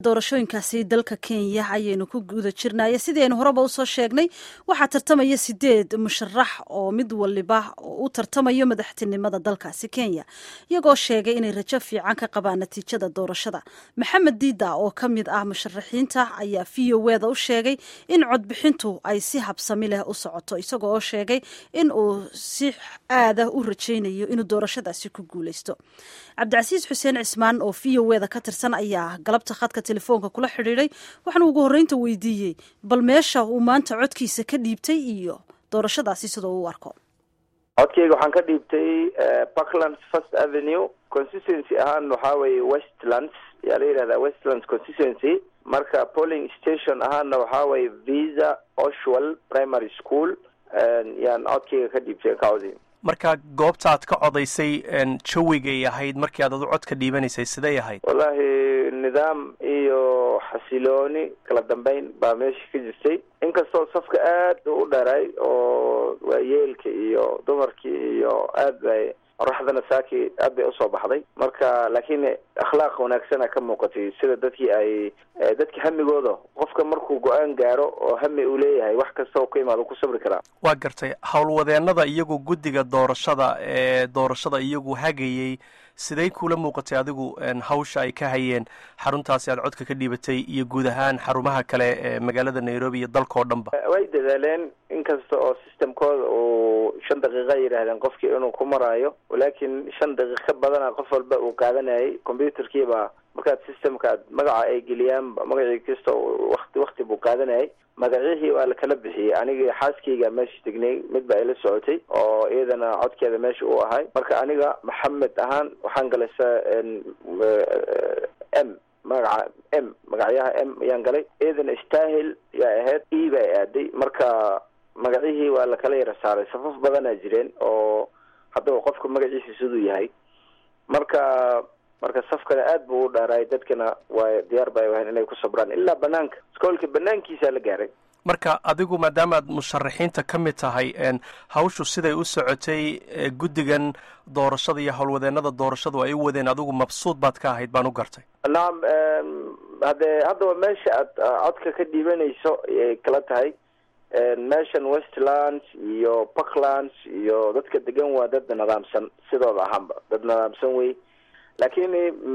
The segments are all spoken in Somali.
doorashooyinkaasi dalka Kenya ayaynu ku guda jirnaa sideen horeba u soo sheegnay waxa tartamaya 8 musharax oo mid waliba u tartamayo madaxtinimada dalkaasi Kenya iyagoo sheegay inay rajo fiican ka qabaan natiijada doorashada Maxamed Diida oo kamid ah musharaxiinta ayaa VOA-da u sheegay in codbixintu ay si habsami leh u socoto isagoo sheegay in uu si aada u rajaynayo inuu doorashadaasi ku guuleysto Cabdicasiis Xuseen Cismaan oo VOA-da ka tirsan ayaa galabta khadka telefoonka kula xiriiray waxaan ugu horeynta weydiiyay bal meesha uu maanta codkiisa ka dhiibtay iyo doorashadaasi sidoo uu arko codkayga waxaan ka dhiibtay Parklands First Avenue constituency ahaan waxa weeye Westlands yaa la yiraahdaa Westlands constituency marka polling station ahaan waxa weeye Visa Oshwell Primary School yaan codkayga ka dhiibtay kaawdi marka goobta aad ka codaysay jawigay ahayd markii aad codka dhiibanaysay sidee ahayd wallahi nidaam iyo xasilooni kala dambeyn baa meesha ka jirtay inkastoo safka aad u dheeray oo waayeelka iyo dumarkii iyo aad bay qorraxdana saaki aad bay usoo baxday marka laakiin akhlaaq wanaagsan ka muuqatay sida dadkii hamigooda qofka markuu go'aan gaaro oo hami uu leeyahay wax kasta oo ku imaado ku sabri karaa waa gartay howlwadeenada iyagu guddiga doorashada doorashada iyagu hagayay sidee kula muuqatay adigu hawsha ay ka hayeen xaruntaasi aad codka ka dhiibatay iyo guud ahaan xarumaha kale ee magaalada Nairobi iyo dalka oo dhanba way dadaaleen inkasta oo systemkooda oo 5 daqiiqo yiraahdeen qofkii inuu ku marayo laakiin 5 daqiiqo badan qof walba uu qaadanayay computerkiiba marka systemka magaca ay geliyaan magacii kasta waqti buu qaadanayay magacii waa la kala bixiyay aniga xaaskeyga meesha tagnay mid baa ila socotay oo iyadana codkeeda meesha uu ahay marka aniga Maxamed ahaan waxaan galaysaa magacayaha yaan galay iyadana istaahil yaa ahayd bay aaday marka magacii waa la kala yara saaray safaf badan ay jireen oo hadda qofka magaciisa siduu yahay marka safkana aad buu u dhaaray dadkana waa diyaar bay wahan inay ku sabraan ilaa banaanka iskoolka banaankiisa la gaaray marka adigu maadaama aad musharaxiinta ka mid tahay hawshu siday u socotay guddigan doorashada iyo howlwadeenada doorashadu ay u wadeen adigu mabsuud baad ka ahayd baan u gartay naam hadda meesha aad codka ka dhiibanayso ay kala tahay meeshan Westlands iyo Parklands iyo dadka degan waa dad nidaamsan sidooda ahaanba dad nidaamsan way laakiin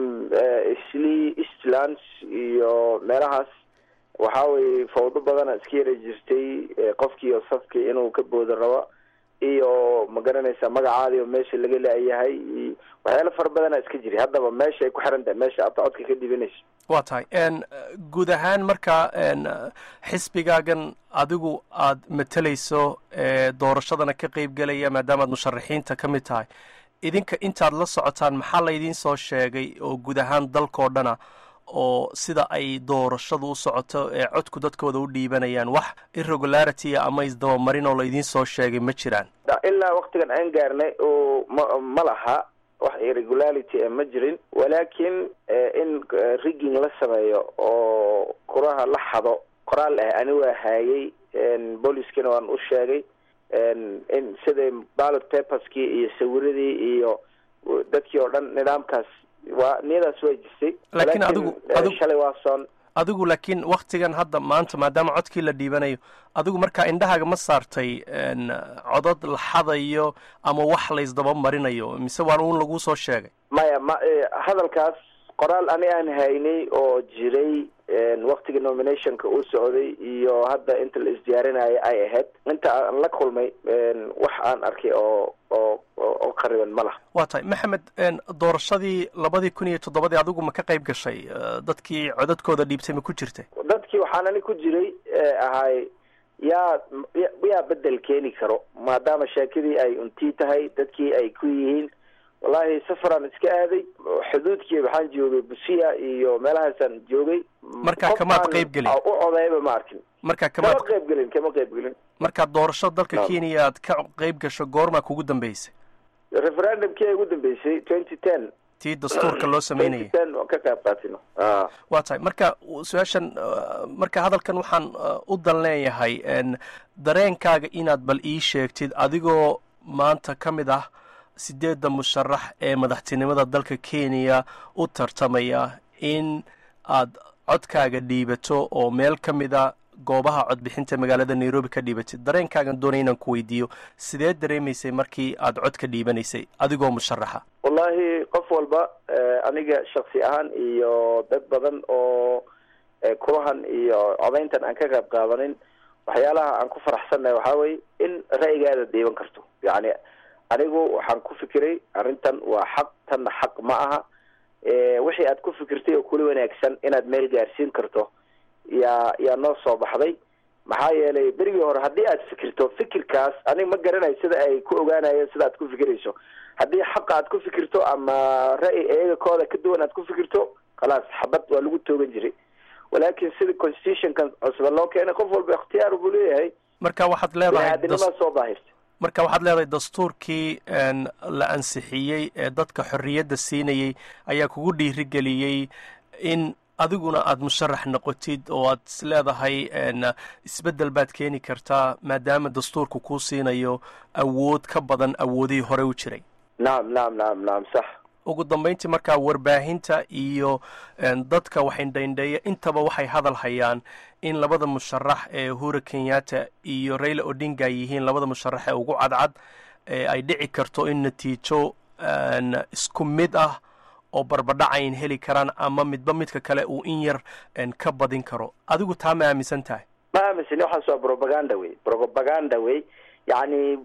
Eastlands iyo meelahaas waxa way fawdo badan iska yara jirtay qofkii oo safkii inuu ka boodo rabo iyo magaranaysa magacaadi oo meesha laga leeyahay waxyaalo far badan iska jiray haddaba meesha ay ku xiran tahay meesha aad codka ka dhibanayso waa tahay guud ahaan marka xisbigaagan adigu aad matalayso doorashadana ka qayb galaya maadaama aad musharaxiinta ka mid tahay idinka intaad la socotaan maxaa la idiin soo sheegay oo guud ahaan dalkoo dhana oo sida ay doorashadu u socoto codku dadkooda u dhiibanayaan wax irregularity ama isdabamarin oo la idiin soo sheegay ma jiraan ilaa waqtigan aan gaarnay oo ma laha wax irregularity ma jirin walaakiin in rigging la sameeyo oo kuraha la xado qoraal ani waa haayay booliskana waan u sheegay in sida ballot paperski iyo sawiradii iyo dadkii oo dhan nidaamkaas waa niyadaas way jirtay laakiin shalay waa soon adigu laakiin waqtigan hadda maanta maadaama codkii la dhiibanayo adigu markaa indhahaaga ma saartay codad la xadayo ama wax la isdaba marinayo mise waan uun lagu soo sheegay maya hadalkaas qoraal ani aan haynay oo jiray waqtiga nominationka uu socday iyo hadda inta la isdiyaarinayo ay ahayd inta aan la kulmay wax aan arkay oo qariban ma laha waa tahay Maxamed doorashadii 2007 adigu ma ka qayb gashay dadkii codadkooda dhiibtay ma ku jirtay dadkii waxaan ani ku jiray ahay yaa bedel keeni karo maadaama sheekadii ay untii tahay dadkii ay ku yihiin wallahi safaraan iska aaday xuduudkii waxaan joogay Busia iyo meelahaasaan joogay marka kama qayb galin u codayba ma arkin marka kama qayb galin marka doorashada dalka Kenya aad ka qayb gasho goorma kugu dambeysay referendumkii ugu dambeysay 2010 tii dastuurka loo sameeyay ka qayb qaatino waa tahay marka su'aashan marka hadalkan waxaan u dalneeyahay dareenkaaga inaad bal ii sheegtid adigoo maanta kamid ah 8 musharax ee madaxtinimada dalka Kenya u tartamaya in aad codkaaga dhiibato oo meel ka mida goobaha codbixinta magaalada nairobi ka dhiibatid dareenkaagan doonay inaan ku weydiiyo sidee dareemaysay markii aad cod ka dhiibanaysay adigoo musharaxa wallahi qof walba aniga shaksi ahaan iyo dad badan oo kulahan iyo codayntan aan ka qayb qaadanin waxyaalaha aan ku faraxsannahay waxaa weye in ra'yigaada dhiiban karto yacni anigu waxaan ku fikiray arrintan waa xaq tanna xaq ma aha wixii aad ku fikirtay oo kula wanaagsan inaad meel gaarsiin karto yaa noo soo baxday maxaa yeelay berigii hore haddii aad fikirto fikirkaas aniga ma garanayo sida ay ku ogaanayeen sida aad ku fikirayso haddii xaqa aad ku fikirto ama ra'yi iyaga kooda ka duwan aad ku fikirto khalaas xabad waa lagu toogan jiray walaakin sida constitutionkan cusba loo keenay qof walba ikhtiyaar buu leeyahay marka waxaad leedahay soo daahirta marka waxaad leedahay dastuurkii la ansixiyey ee dadka xorriyadda siinayey ayaa kugu dhiirigeliyey in adiguna aada musharax noqotid oo aad is leedahay isbeddel baad keeni kartaa maadaama dastuurku kuu siinayo awood ka badan awoodihii hore u jiray nacam sax ugu dambayntii markaa warbaahinta iyo dadka waxindhaindheeya intaba waxay hadal hayaan in labada musharax ee uhuru kenyatta iyo raila odinga yihiin labada musharax ee ugu cadcad ay dhici karto in natiijo isku mid ah oo barbadhacayn heli karaan ama midba midka kale uu in yar ka badin karo adigu taa ma aaminsan tahay ma aaminsani waxaas waa propaganda wey yacni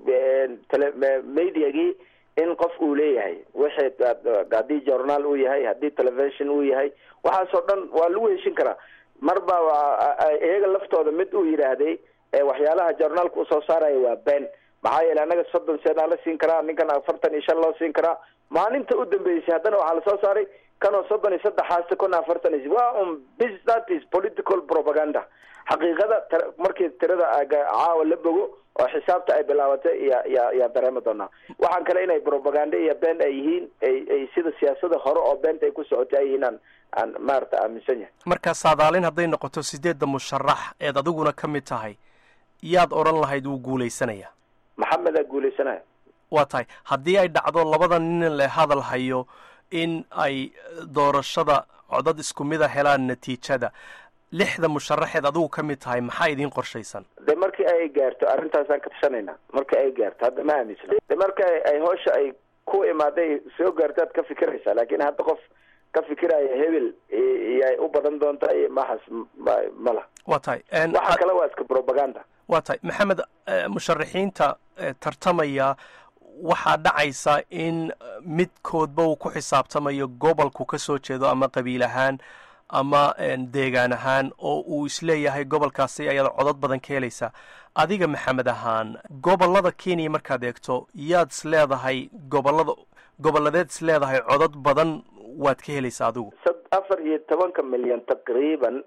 mediagii in qof uu leeyahay wixii haddii journaal uu yahay haddii television uu yahay waxaasoo dhan waa lagu heshin karaa marba iyaga laftooda mid uu yidhaahday waxyaalaha journaalka usoo saaraya waa been maxaa yeele annaga 30 sena la siin karaa ninkan 45 loo siin karaa maalinta u dambeysay haddana waxaa lasoo saaray kanoo 33 kuna 40 waa that is political propaganda xaqiiqada markii tirada caawa la bogo oo xisaabta ay bilaabatay ya dareema doonaa waxaan kale inay propaganda iyo been ay yihiin ay sida siyaasada hore oo beenta ay ku socotay ay yihiin aan maarta aaminsan yahay marka saadaalin hadday noqoto 8 musharax eed adiguna ka mid tahay yaad oran lahayd uu guuleysanaya maxamed guuleysanaya waa tahay haddii ay dhacdo labada nin le hadal hayo in ay doorashada codad isku mid a helaan natiijada 6 musharaxeed adigu ka mid tahay maxaa idiin qorshaysan de markii ay gaarto arrintaasaan ka tashanayna marka ay gaarto hadda ma aaminsana de marka ay hawsha ay ku imaaday soo gaartaad ka fikiraysaa laakiin hadda qof ka fikiraya hebel iyay u badan doontaa iyo maxas mala waa tahay waxa kale waa iska propaganda waa tahay maxamed musharaxiinta tartamaya waxaa dhacaysa in midkoodba uu ku xisaabtamayo gobolku ka soo jeedo ama qabiil ahaan ama deegaan ahaan oo uu isleeyahay gobolkaasi ayaad codad badan ka helaysaa adiga maxamed ahaan gobolada kenya markaad eegto yaad is leedahay gobolladeed is leedahay codad badan waad ka helaysaa adigu 14 milyan taqriiban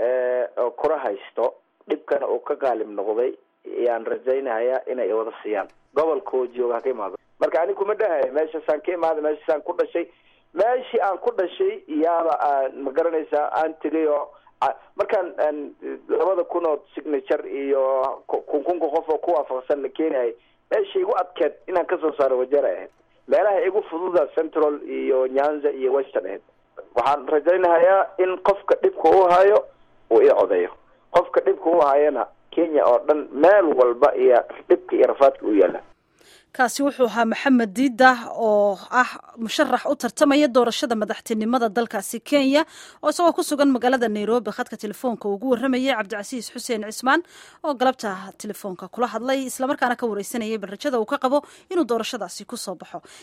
oo kura haysto dhibkana uu ka qaalib noqday yaan rajaynayaa inay wada siiyaan gobolkoo jooga ka imaado marka anigu kuma dhahay meeshaasaan ka imaado meeshaasaan ku dhashay meeshii aan ku dhashay iyaaba ma garanaysaa aan tegay oo markaan 2,000 signature iyo kunka qof oo ku waafaqsan la keenayay meeshii igu adkeed inaan kasoo saaro wajeer ahayd meelaha igu fududa central iyo nyanza iyo western ahayd waxaan rajaynayaa in qofka dhibka uu hayo uu ii codeeyo qofka dhibka uu hayana kenya oo dhan meel walba iyo dhibka iyo rafaadka u yaala kaasi wuxuu ahaa maxamed diida oo ah musharax u tartamaya doorashada madaxtinimada dalkaasi kenya oo isagoo ku sugan magaalada nairobi khadka telefoonka ugu waramayay cabdicasiis xuseen cismaan oo galabta telefoonka kula hadlay islamarkaana ka wareysanayay barrajada uu ka qabo inuu doorashadaasi ku soo baxo